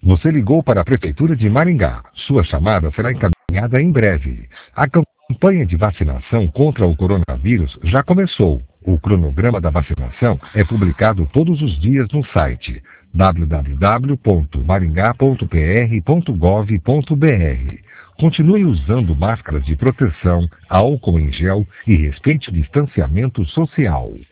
Você ligou para a Prefeitura de Maringá. Sua chamada será encaminhada em breve. A campanha de vacinação contra o coronavírus já começou. O cronograma da vacinação é publicado todos os dias no site www.maringá.pr.gov.br. Continue usando máscaras de proteção, álcool em gel e respeite o distanciamento social.